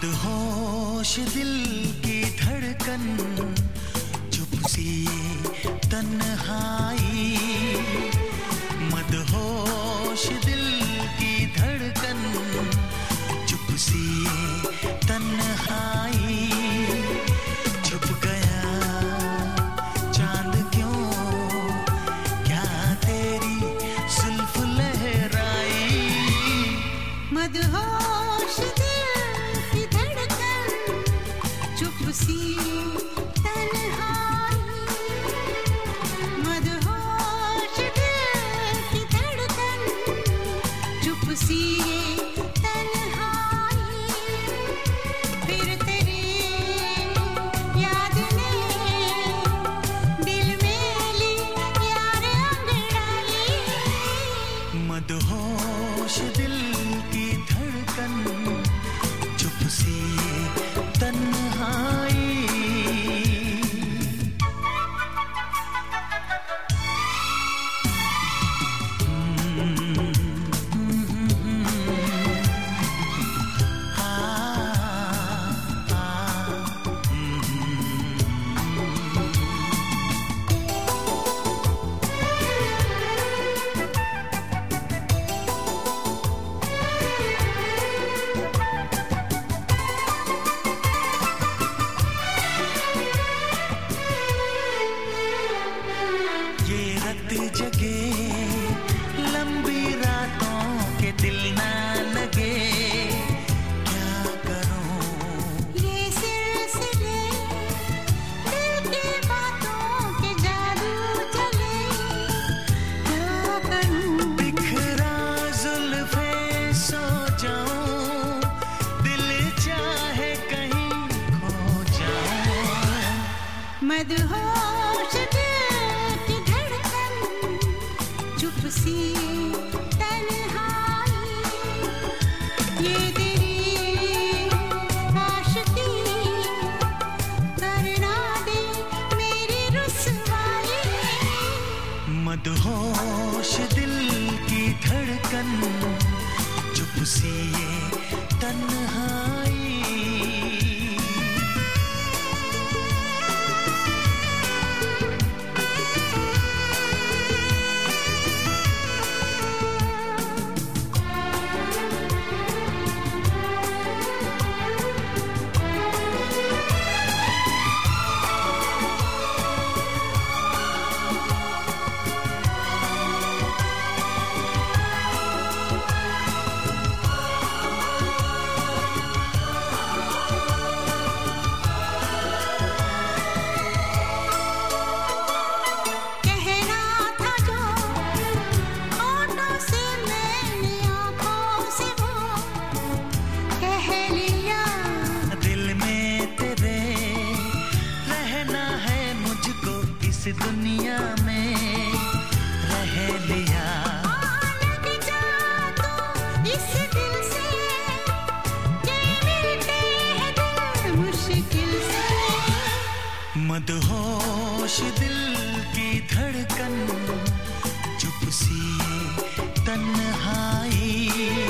मदहोश दिल की धड़कन, चुप सी तन्हाई। मदहोश दिल की धड़कन, चुप सी तन्हाई। छुप गया चांद क्यों, क्या तेरी जुल्फ लहराई। मदहोश दिल की धड़कन, चुप सी तन्हाई। मदहोश दिल की धड़कन, चुप सी तन्हाई। फिर तेरी याद ने दिल में ली यार अंगड़ाई। मदहोश दिल की धड़कन, चुप सी तन्हाई। जगे लंबी रातों के दिल ना लगे, क्या करूं ये सिलसिले दिल की बातों के जादू चले, क्या करूं। बिखरा जुल्फे सो जाऊं, दिल चाहे कहीं खो जाऊं। मदहोश चुप सी तन्हाई। ये तेरी आशिकी करना दे मेरी रुसवाई। मदहोश दिल की धड़कन, चुप सी तन्हाई। इस दुनिया में रह लिया। लग जा तू इस दिल से, ये मिलते हैं दिल मुश्किल से। मदहोश दिल की धड़कन, चुप सी तन्हाई।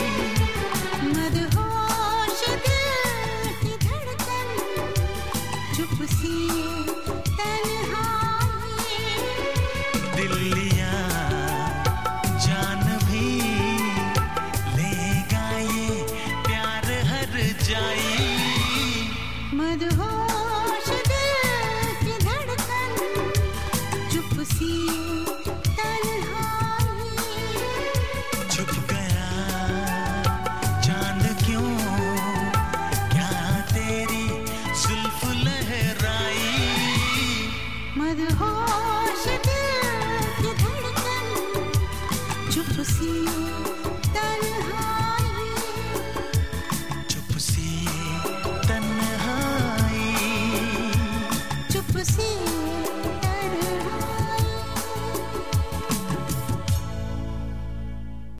मदहोश दिल की धड़कन, चुप सी दिल लिया जान भी लेगा ये प्यार हर जाई। मदहोश दिल की धड़कन, चुप सी तन्हाई। छुप गया चांद क्यों, क्या तेरी जुल्फ लहराई। मदहोश चुप सी तन्हाई। चुप सी तन्हाई। चुप सी